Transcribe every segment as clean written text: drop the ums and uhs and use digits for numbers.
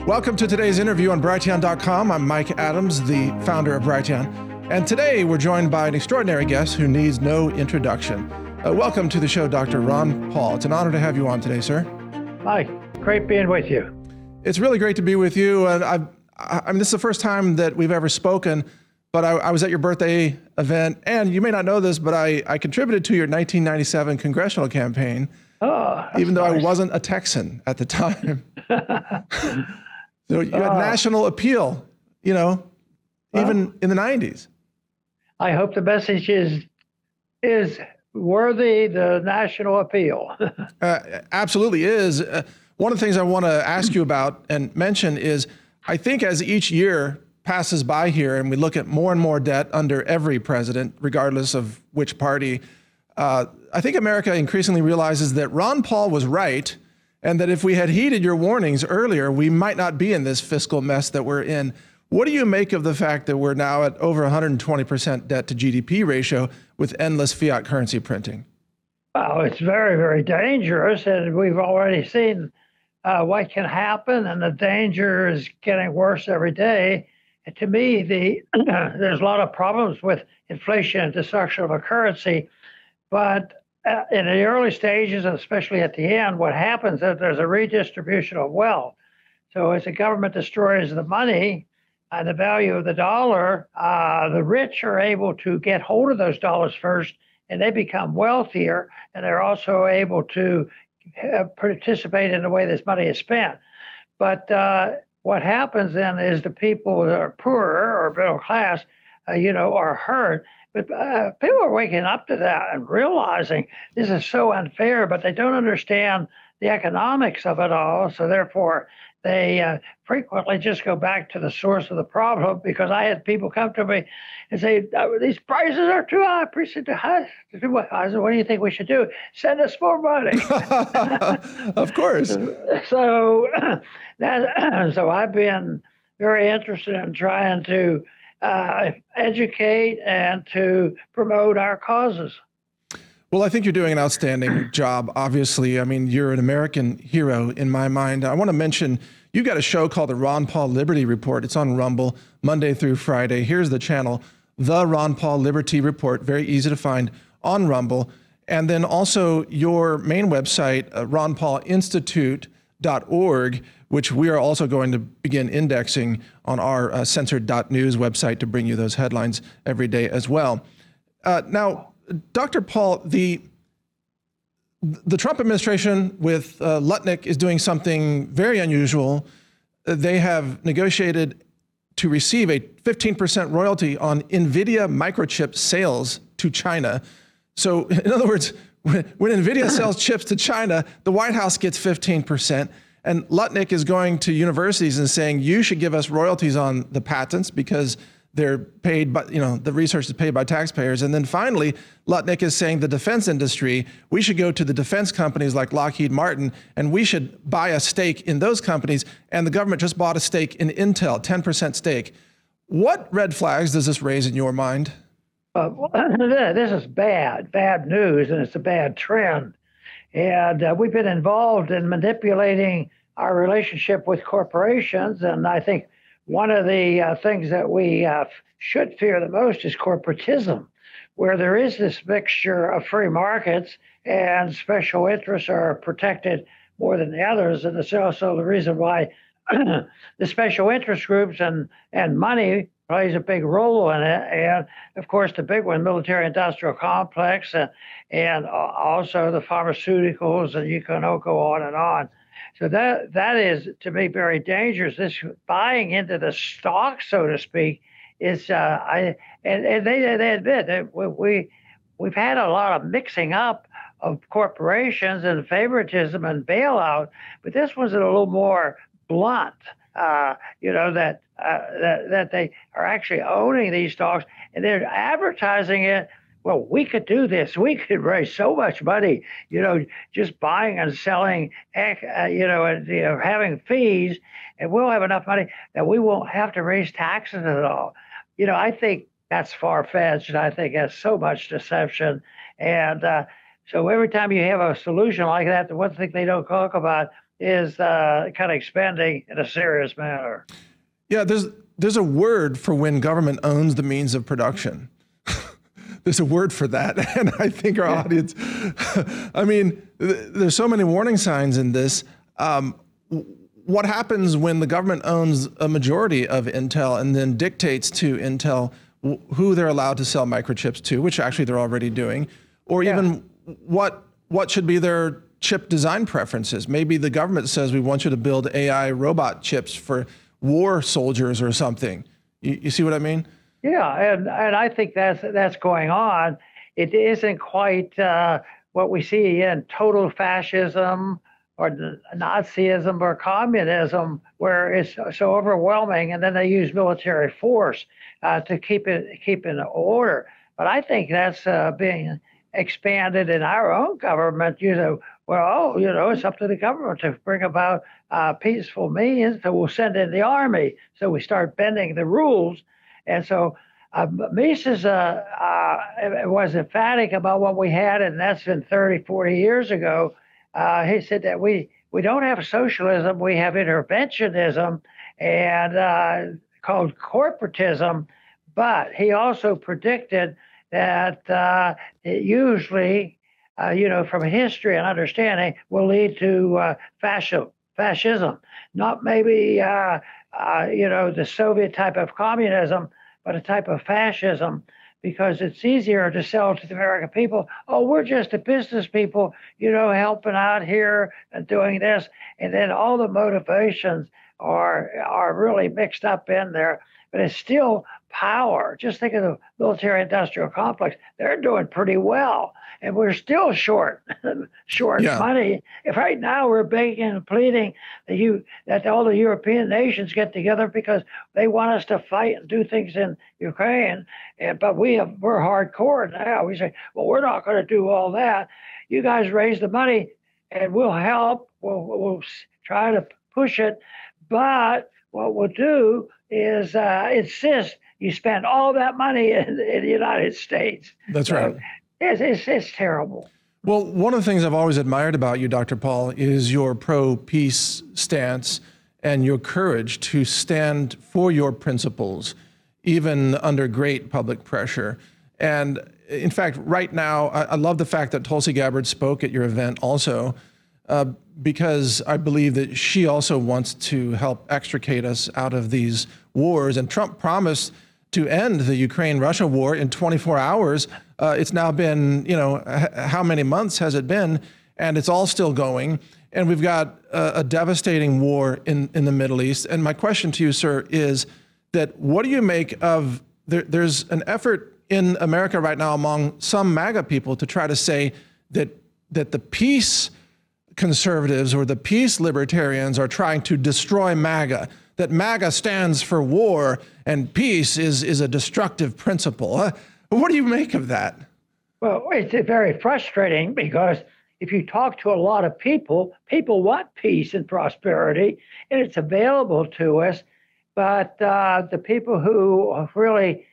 Welcome to today's interview on Brighteon.com. I'm Mike Adams, the founder of Brighteon. And today we're joined by an extraordinary guest who needs no introduction. Welcome to the show, Dr. Ron Paul. It's an honor to have you on today, sir. Mike, great being with you. It's really great to be with you. And I mean, this is the first time that we've ever spoken, but I was at your birthday event, and you may not know this, but I contributed to your 1997 congressional campaign, even though nice. I wasn't a Texan at the time. So you had national appeal, even in the 90s. I hope the message is worthy the national appeal. Absolutely is. One of the things I want to ask you about and mention is, I think as each year passes by here and we look at more and more debt under every president, regardless of which party, I think America increasingly realizes that Ron Paul was right, and that if we had heeded your warnings earlier, we might not be in this fiscal mess that we're in. What do you make of the fact that we're now at over 120% debt to GDP ratio with endless fiat currency printing? Well, it's very, very dangerous, and we've already seen what can happen, and the danger is getting worse every day. And to me, there's a lot of problems with inflation and destruction of a currency, but in the early stages, and especially at the end, what happens is there's a redistribution of wealth. So as the government destroys the money and the value of the dollar, the rich are able to get hold of those dollars first, and they become wealthier, and they're also able to participate in the way this money is spent. But what happens then is the people that are poorer or middle class, are hurt. But people are waking up to that and realizing this is so unfair, but they don't understand the economics of it all. So therefore, they frequently just go back to the source of the problem, because I had people come to me and say, these prices are too high. Prices too high. I said, what do you think we should do? Send us more money. Of course. So I've been very interested in trying to educate and to promote our causes. Well, I think you're doing an outstanding job, obviously. I mean, you're an American hero in my mind. I want to mention, you've got a show called the Ron Paul Liberty Report. It's on Rumble, Monday through Friday. Here's the channel, The Ron Paul Liberty Report, very easy to find on Rumble. And then also your main website, ronpaulinstitute.org, which we are also going to begin indexing on our censored.news website to bring you those headlines every day as well. Now, Dr. Paul, the Trump administration with Lutnick is doing something very unusual. They have negotiated to receive a 15% royalty on NVIDIA microchip sales to China. So in other words, when NVIDIA sells chips to China, the White House gets 15%. And Lutnick is going to universities and saying, you should give us royalties on the patents because they're paid by, the research is paid by taxpayers. And then finally, Lutnick is saying the defense industry, we should go to the defense companies like Lockheed Martin, and we should buy a stake in those companies. And the government just bought a stake in Intel, 10% stake. What red flags does this raise in your mind? This is bad news, and it's a bad trend. And we've been involved in manipulating our relationship with corporations. And I think one of the things that we should fear the most is corporatism, where there is this mixture of free markets and special interests are protected more than the others. And it's also the reason why the special interest groups and money plays a big role in it. And of course, the big one, military industrial complex, and also the pharmaceuticals, and you can go on and on. So that is, to me, very dangerous. This buying into the stock, so to speak, is and they admit that we've had a lot of mixing up of corporations and favoritism and bailout, but this one's a little more blunt. That they are actually owning these stocks, and they're advertising it. Well, we could do this. We could raise so much money, just buying and selling, having fees, and we'll have enough money that we won't have to raise taxes at all. I think that's far-fetched. I think that's so much deception. And so every time you have a solution like that, the one thing they don't talk about is kind of expanding in a serious manner. Yeah, there's a word for when government owns the means of production. There's a word for that, and I think our audience. I mean, there's so many warning signs in this. What happens when the government owns a majority of Intel and then dictates to Intel who they're allowed to sell microchips to, which actually they're already doing, or even what should be their chip design preferences? Maybe the government says we want you to build AI robot chips for war soldiers or something. You see what I mean? Yeah, and I think that's going on. It isn't quite what we see in total fascism or Nazism or communism, where it's so overwhelming, and then they use military force to keep in order. But I think that's being expanded in our own government. It's up to the government to bring about peaceful means. So we'll send in the army. So we start bending the rules. And so Mises was emphatic about what we had, and that's been 30, 40 years ago. He said that we don't have socialism, we have interventionism and called corporatism. But he also predicted that it usually, from history and understanding, will lead to fascism. Not maybe, the Soviet type of communism, but a type of fascism, because it's easier to sell to the American people. Oh, we're just the business people, helping out here and doing this. And then all the motivations are really mixed up in there. But it's still power. Just think of the military-industrial complex. They're doing pretty well, and we're still short money. If right now we're begging and pleading that all the European nations get together because they want us to fight and do things in Ukraine, but we're hardcore now. We say, well, we're not going to do all that. You guys raise the money, and we'll help. We'll try to push it, but what we'll do is insist you spend all that money in the United States. That's right. It's terrible. Well, one of the things I've always admired about you, Dr. Paul, is your pro-peace stance and your courage to stand for your principles, even under great public pressure. And in fact, right now, I love the fact that Tulsi Gabbard spoke at your event also, because I believe that she also wants to help extricate us out of these wars. And Trump promised to end the Ukraine-Russia war in 24 hours. It's now been, how many months has it been? And it's all still going. And we've got a devastating war in the Middle East. And my question to you, sir, is that what do you make of, there's an effort in America right now among some MAGA people to try to say that the peace conservatives or the peace libertarians are trying to destroy MAGA, that MAGA stands for war and peace is a destructive principle. What do you make of that? Well, it's very frustrating because if you talk to a lot of people want peace and prosperity, and it's available to us. But the people who really,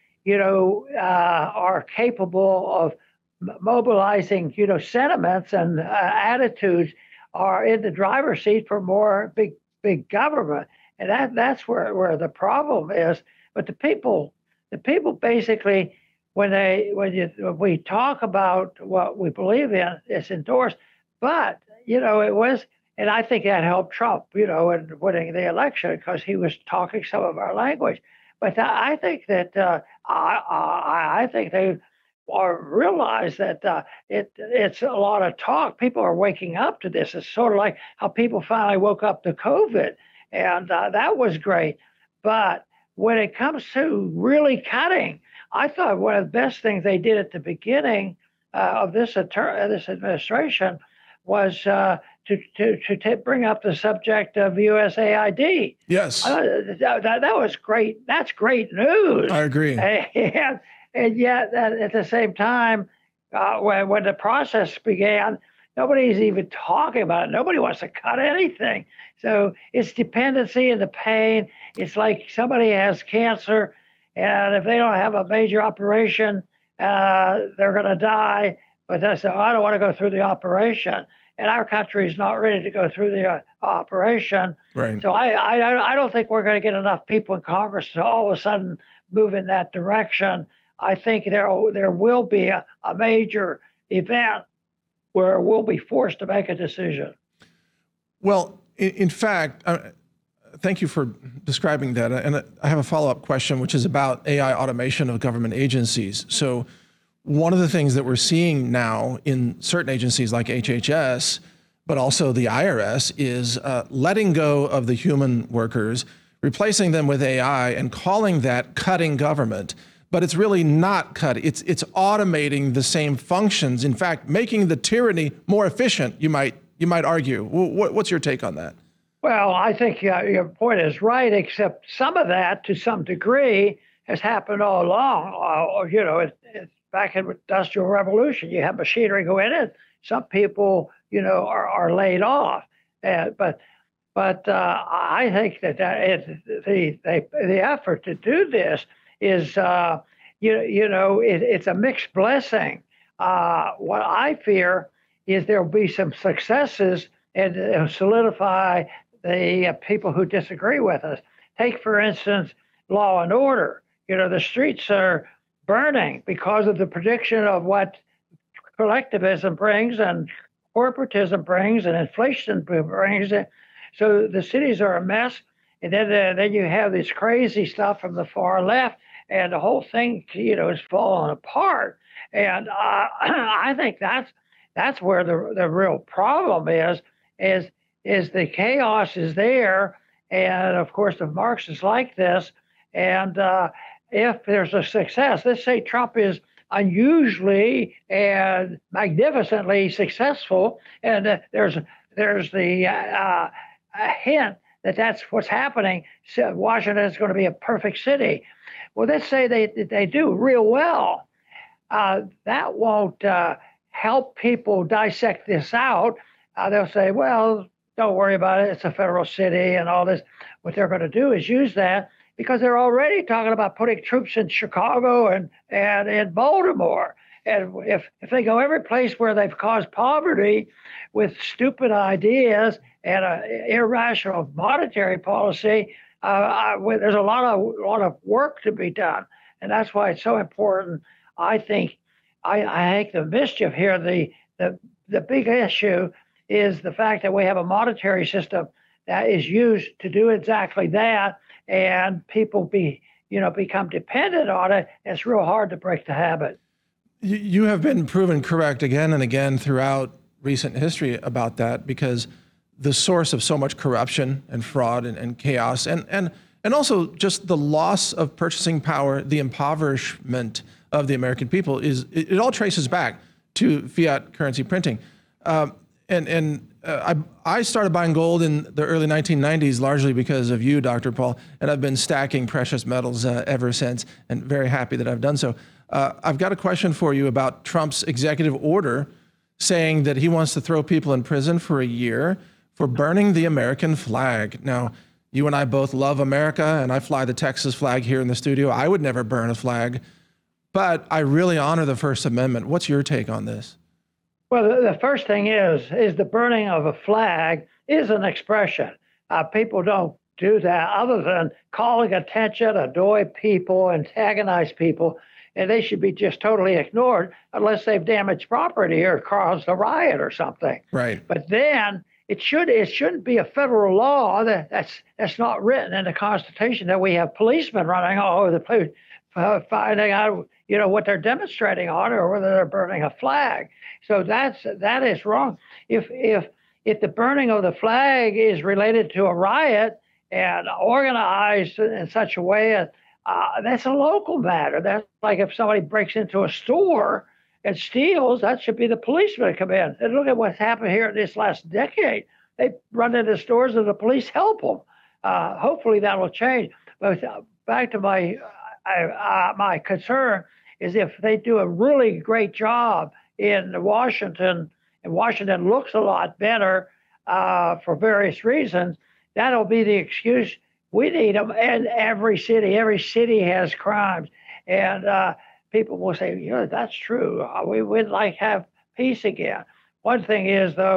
are capable of mobilizing, sentiments and attitudes are in the driver's seat for more big government. And that's where the problem is. But the people basically, when we talk about what we believe in, it's endorsed. But it was, and I think that helped Trump, in winning the election because he was talking some of our language. But I think that I think they realize that it's a lot of talk. People are waking up to this. It's sort of like how people finally woke up to COVID. And that was great. But when it comes to really cutting, I thought one of the best things they did at the beginning of this administration was to bring up the subject of USAID. Yes. That was great. That's great news. I agree. And yet, at the same time, when the process began, nobody's even talking about it. Nobody wants to cut anything. So it's dependency and the pain. It's like somebody has cancer, and if they don't have a major operation, they're going to die. But they say, I don't want to go through the operation. and our country is not ready to go through the operation. Right. So I don't think we're going to get enough people in Congress to all of a sudden move in that direction. I think there will be a major event where we'll be forced to make a decision. Well, in fact, thank you for describing that. And I have a follow-up question, which is about AI automation of government agencies. So one of the things that we're seeing now in certain agencies like HHS, but also the IRS, is letting go of the human workers, replacing them with AI, and calling that cutting government. But it's really not cutting. It's automating the same functions. In fact, making the tyranny more efficient, you might argue. What's your take on that? Well, I think your point is right, except some of that, to some degree, has happened all along. It's back in the Industrial Revolution. You have machinery go in it. Some people, are laid off. But I think that the effort to do this is, it's a mixed blessing. What I fear is there will be some successes and it'll solidify the people who disagree with us. Take, for instance, law and order. The streets are burning because of the prediction of what collectivism brings and corporatism brings and inflation brings. So the cities are a mess. And then you have this crazy stuff from the far left, and the whole thing, is falling apart. And I think that's where the real problem is the chaos is there. And of course, the Marxists like this. And if there's a success, let's say Trump is unusually and magnificently successful, and there's the hint that that's what's happening. So Washington is going to be a perfect city. Well, let's say they do real well. That won't help people dissect this out. They'll say, well, don't worry about it. It's a federal city and all this. What they're going to do is use that because they're already talking about putting troops in Chicago and in Baltimore. And if they go every place where they've caused poverty with stupid ideas and an irrational monetary policy, there's a lot of work to be done. And that's why it's so important. I think the mischief here, the big issue is the fact that we have a monetary system that is used to do exactly that, and people become dependent on it. It's real hard to break the habit. You have been proven correct again and again throughout recent history about that, because the source of so much corruption and fraud and chaos and also just the loss of purchasing power, the impoverishment of the American people it all traces back to fiat currency printing. I started buying gold in the early 1990s largely because of you, Dr. Paul, and I've been stacking precious metals ever since, and very happy that I've done so. I've got a question for you about Trump's executive order saying that he wants to throw people in prison for a year for burning the American flag. Now, you and I both love America, and I fly the Texas flag here in the studio. I would never burn a flag, but I really honor the First Amendment. What's your take on this? Well, the first thing is the burning of a flag is an expression. People don't do that other than calling attention, annoy people, antagonize people, and they should be just totally ignored unless they've damaged property or caused a riot or something. Right. But then it shouldn't be a federal law that's not written in the Constitution that we have policemen running all over the place finding out what they're demonstrating on or whether they're burning a flag. So that is wrong. If the burning of the flag is related to a riot and organized in such a way, that's a local matter. That's like if somebody breaks into a store and steals, that should be the policeman to come in. And look at what's happened here in this last decade. They run into stores and the police help them. Hopefully that will change. But back to my concern is if they do a really great job in Washington, and Washington looks a lot better for various reasons, that'll be the excuse. We need them in every city. Every city has crimes. And people will say, that's true. We'd like to have peace again. One thing is, though,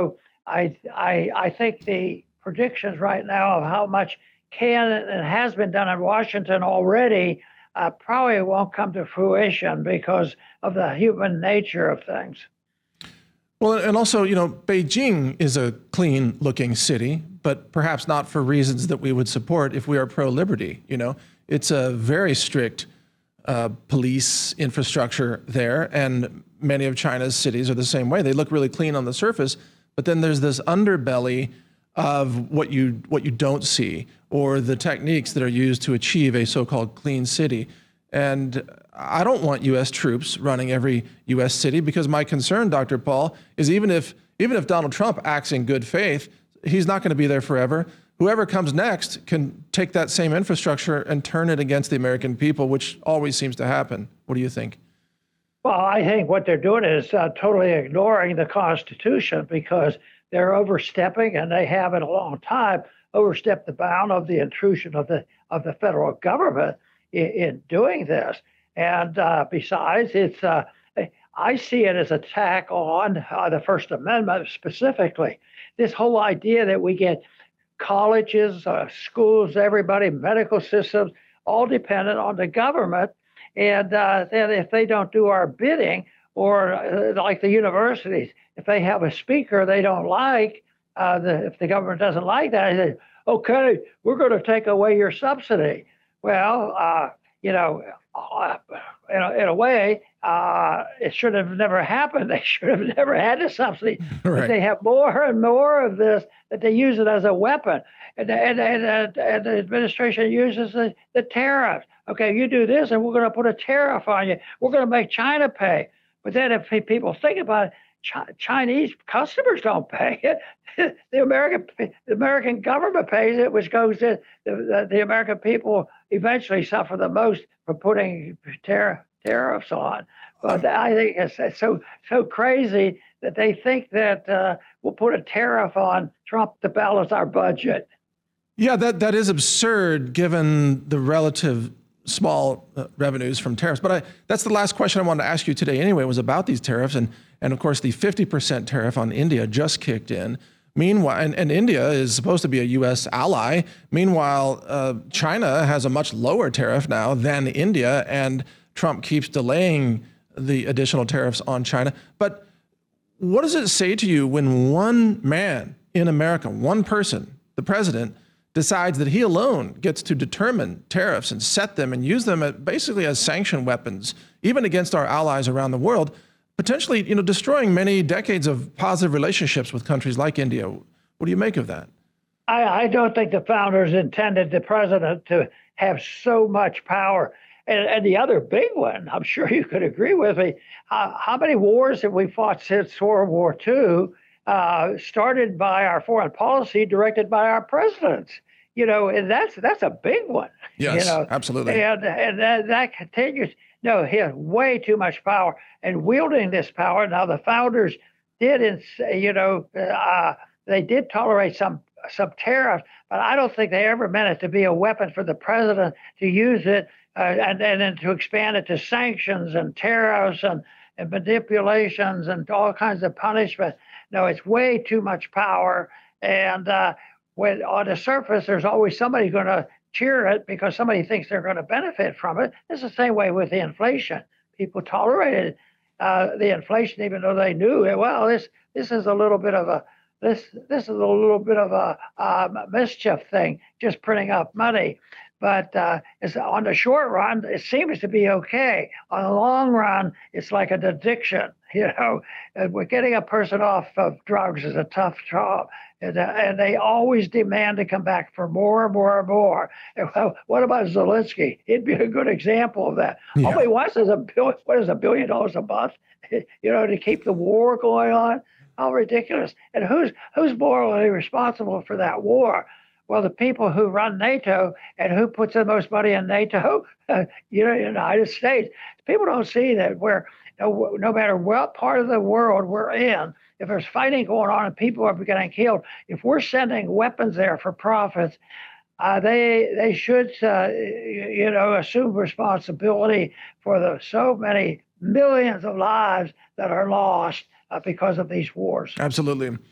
I think the predictions right now of how much can and has been done in Washington already probably won't come to fruition because of the human nature of things. Well, and also, Beijing is a clean looking city, but perhaps not for reasons that we would support if we are pro-liberty. It's a very strict police infrastructure there, and many of China's cities are the same way. They look really clean on the surface, but then there's this underbelly of what you don't see, or the techniques that are used to achieve a so-called clean city. And I don't want U.S. troops running every U.S. city, because my concern, Dr. Paul, is even if Donald Trump acts in good faith, he's not going to be there forever. Whoever comes next can take that same infrastructure and turn it against the American people, which always seems to happen. What do you think? Well, I think what they're doing is totally ignoring the Constitution, because they're overstepping, and they have in a long time overstepped the bound of the intrusion of the federal government in doing this. And besides, I see it as an attack on the First Amendment specifically. This whole idea that we get colleges, schools, everybody, medical systems, all dependent on the government. And then if they don't do our bidding, or like the universities, if they have a speaker they don't like, if the government doesn't like that, they say, okay, we're going to take away your subsidy. Well, in a way, it should have never happened. They should have never had the subsidy. Right. But they have more and more of this, that they use it as a weapon. And the administration uses the tariffs. Okay, you do this, and we're going to put a tariff on you. We're going to make China pay. But then if people think about it, Chinese customers don't pay it. The American government pays it, which goes to the American people eventually suffer the most for putting tariffs on. But I think it's so crazy that they think that we'll put a tariff on Trump to balance our budget. Yeah, that is absurd given the relative small revenues from tariffs. But that's the last question I wanted to ask you today anyway, was about these tariffs. And of course, the 50% tariff on India just kicked in. Meanwhile, and India is supposed to be a U.S. ally. Meanwhile, China has a much lower tariff now than India, and Trump keeps delaying the additional tariffs on China. But what does it say to you when one man in America, one person, the president, decides that he alone gets to determine tariffs and set them and use them basically as sanction weapons, even against our allies around the world, potentially, destroying many decades of positive relationships with countries like India? What do you make of that? I don't think the founders intended the president to have so much power. And the other big one, I'm sure you could agree with me, how many wars have we fought since World War II, started by our foreign policy, directed by our presidents? And that's a big one. Yes, absolutely. And that continues. No, he has way too much power, and wielding this power. Now the founders did, they did tolerate some tariffs, but I don't think they ever meant it to be a weapon for the president to use it, and then to expand it to sanctions and tariffs and manipulations and all kinds of punishment. No, it's way too much power, and when on the surface there's always somebody going to cheer it because somebody thinks they're going to benefit from it. It's the same way with the inflation. People tolerated the inflation even though they knew it. Well, this is a little bit of a mischief thing, just printing up money. But on the short run, it seems to be okay. On the long run, it's like an addiction. We're getting a person off of drugs is a tough job. And they always demand to come back for more and more and more. And what about Zelensky? He'd be a good example of that. Yeah. All he wants is $1 billion a month, to keep the war going on. How ridiculous! And who's morally responsible for that war? Well, the people who run NATO and who puts the most money in NATO, the United States. People don't see that no matter what part of the world we're in, if there's fighting going on and people are getting killed, if we're sending weapons there for profits, they should, assume responsibility for the so many millions of lives that are lost because of these wars. Absolutely.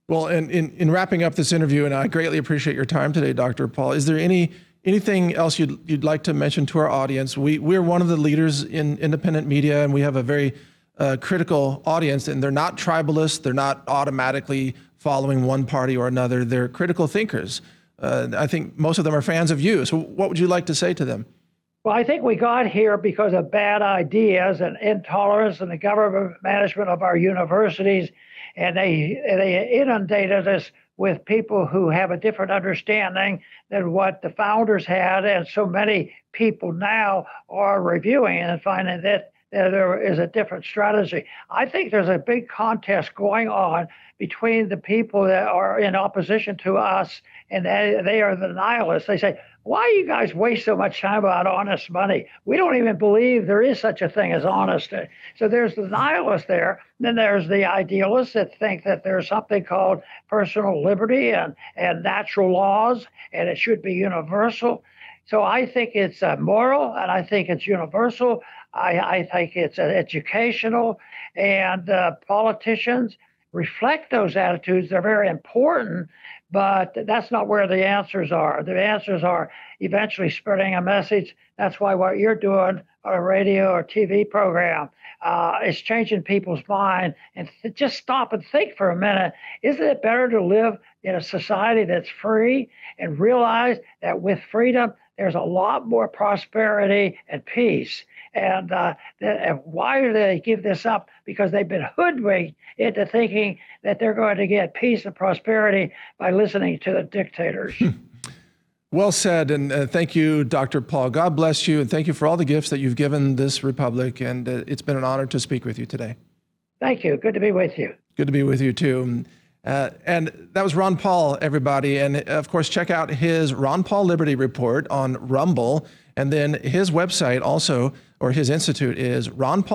Well, and in wrapping up this interview, and I greatly appreciate your time today, Dr. Paul, is there anything else you'd like to mention to our audience? We're one of the leaders in independent media, and we have a very critical audience, and they're not tribalists. They're not automatically following one party or another. They're critical thinkers. I think most of them are fans of you. So what would you like to say to them? Well, I think we got here because of bad ideas and intolerance and the government management of our universities, and they inundated us with people who have a different understanding than what the founders had, and so many people now are reviewing and finding that there is a different strategy. I think there's a big contest going on between the people that are in opposition to us, and they are the nihilists. They say, why do you guys waste so much time about honest money? We don't even believe there is such a thing as honesty. So there's the nihilists there. Then there's the idealists that think that there's something called personal liberty and natural laws, and it should be universal. So I think it's moral, and I think it's universal. I think it's educational, and politicians reflect those attitudes. They're very important, but that's not where the answers are. The answers are eventually spreading a message. That's why what you're doing on a radio or TV program is changing people's mind. And just stop and think for a minute. Isn't it better to live in a society that's free and realize that with freedom, there's a lot more prosperity and peace? And why do they give this up? Because they've been hoodwinked into thinking that they're going to get peace and prosperity by listening to the dictators. Well said, and thank you, Dr. Paul. God bless you, and thank you for all the gifts that you've given this republic, and it's been an honor to speak with you today. Thank you. Good to be with you. Good to be with you, too. And that was Ron Paul, everybody. And, of course, check out his Ron Paul Liberty Report on Rumble, and then his website also, or his institute, is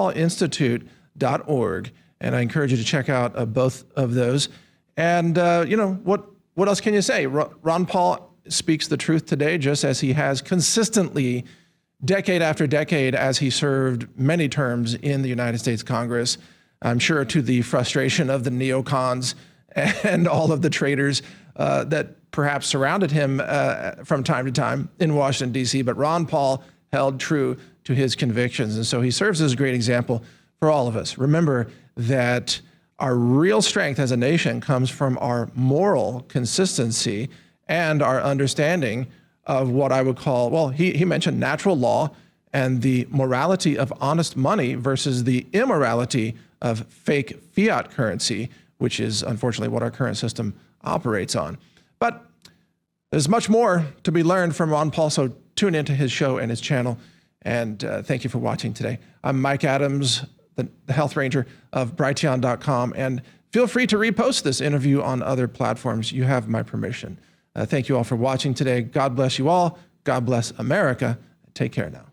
ronpaulinstitute.org. And I encourage you to check out both of those. And, what else can you say? Ron Paul speaks the truth today, just as he has consistently, decade after decade, as he served many terms in the United States Congress. I'm sure to the frustration of the neocons and all of the traitors that perhaps surrounded him from time to time in Washington, D.C. But Ron Paul held true to his convictions. And so he serves as a great example for all of us. Remember that our real strength as a nation comes from our moral consistency and our understanding of what I would call, well, he mentioned natural law and the morality of honest money versus the immorality of fake fiat currency, which is unfortunately what our current system operates on. But there's much more to be learned from Ron Paul, so tune into his show and his channel. And thank you for watching today. I'm Mike Adams, the Health Ranger of Brighteon.com, and feel free to repost this interview on other platforms. You have my permission. Thank you all for watching today. God bless you all. God bless America. Take care now.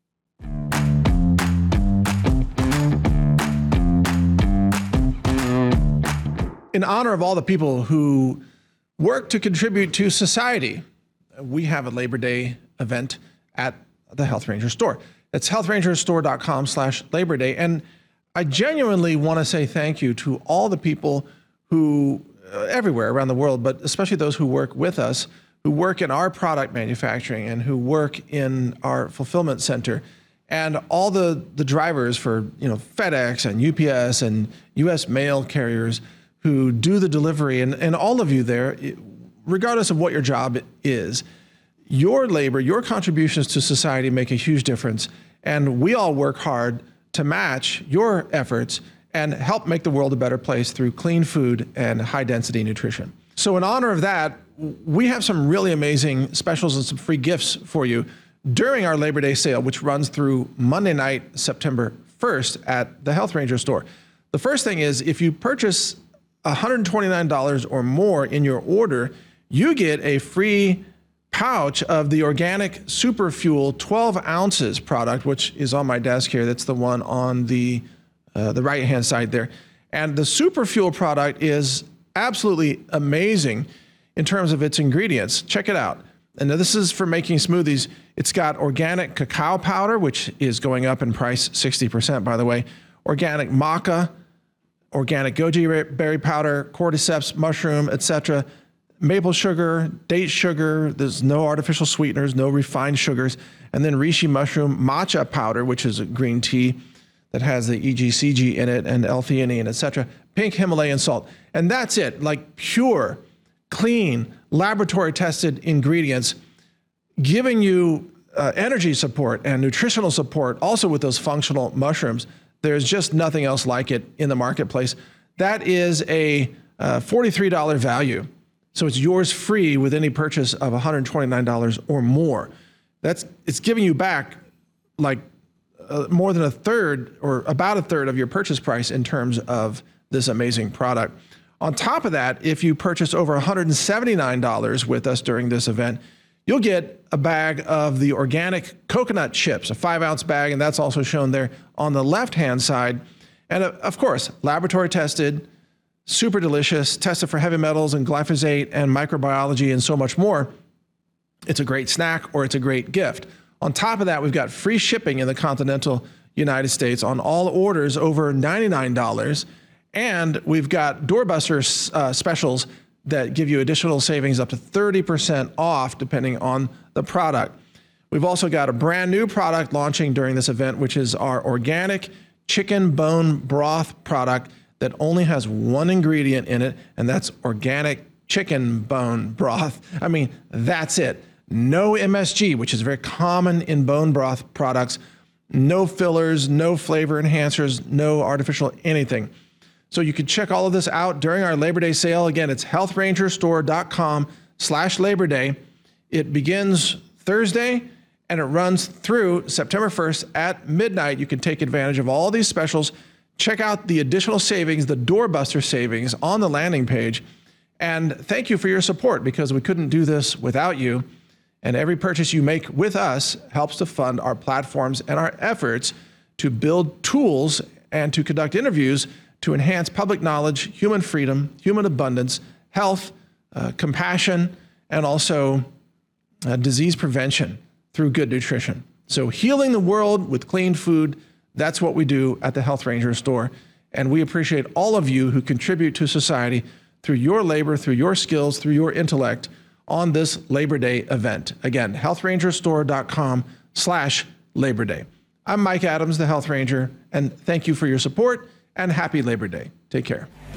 In honor of all the people who work to contribute to society, we have a Labor Day event at the Health Ranger store. It's healthrangerstore.com/Labor Day. And I genuinely want to say thank you to all the people who, everywhere around the world, but especially those who work with us, who work in our product manufacturing and who work in our fulfillment center, and all the drivers for FedEx and UPS and U.S. mail carriers who do the delivery, and all of you there, regardless of what your job is, your labor, your contributions to society make a huge difference. And we all work hard to match your efforts and help make the world a better place through clean food and high density nutrition. So in honor of that, we have some really amazing specials and some free gifts for you during our Labor Day sale, which runs through Monday night, September 1st at the Health Ranger store. The first thing is, if you purchase $129 or more in your order, you get a free pouch of the organic Super Fuel 12 ounces product, which is on my desk here. That's the one on the right-hand side there. And the Super Fuel product is absolutely amazing in terms of its ingredients. Check it out. And now this is for making smoothies. It's got organic cacao powder, which is going up in price 60%, by the way, organic maca, organic goji berry powder, cordyceps mushroom, etc., maple sugar, date sugar. There's no artificial sweeteners, no refined sugars, and then reishi mushroom matcha powder, which is a green tea that has the EGCG in it and L-theanine, etc. Pink Himalayan salt, and that's it. Like pure, clean, laboratory-tested ingredients, giving you energy support and nutritional support, also with those functional mushrooms. There's just nothing else like it in the marketplace. That is a $43 value. So it's yours free with any purchase of $129 or more. It's giving you back like more than a third or about a third of your purchase price in terms of this amazing product. On top of that, if you purchase over $179 with us during this event, you'll get a bag of the organic coconut chips, a 5-ounce bag, and that's also shown there on the left-hand side. And of course, laboratory tested, super delicious, tested for heavy metals and glyphosate and microbiology and so much more. It's a great snack or it's a great gift. On top of that, we've got free shipping in the continental United States on all orders over $99. And we've got doorbuster specials that give you additional savings up to 30% off depending on the product. We've also got a brand new product launching during this event, which is our organic chicken bone broth product that only has one ingredient in it, and that's organic chicken bone broth. I mean, that's it. No MSG, which is very common in bone broth products. No fillers, no flavor enhancers, no artificial anything. So you can check all of this out during our Labor Day sale. Again, it's healthrangerstore.com/Labor Day. It begins Thursday and it runs through September 1st at midnight. You can take advantage of all these specials. Check out the additional savings, the doorbuster savings on the landing page. And thank you for your support, because we couldn't do this without you. And every purchase you make with us helps to fund our platforms and our efforts to build tools and to conduct interviews to enhance public knowledge, human freedom, human abundance, health, compassion, and also disease prevention through good nutrition. So healing the world with clean food, that's what we do at the Health Ranger Store. And we appreciate all of you who contribute to society through your labor, through your skills, through your intellect on this Labor Day event. Again, healthrangerstore.com/Labor Day. I'm Mike Adams, the Health Ranger, and thank you for your support and happy Labor Day. Take care.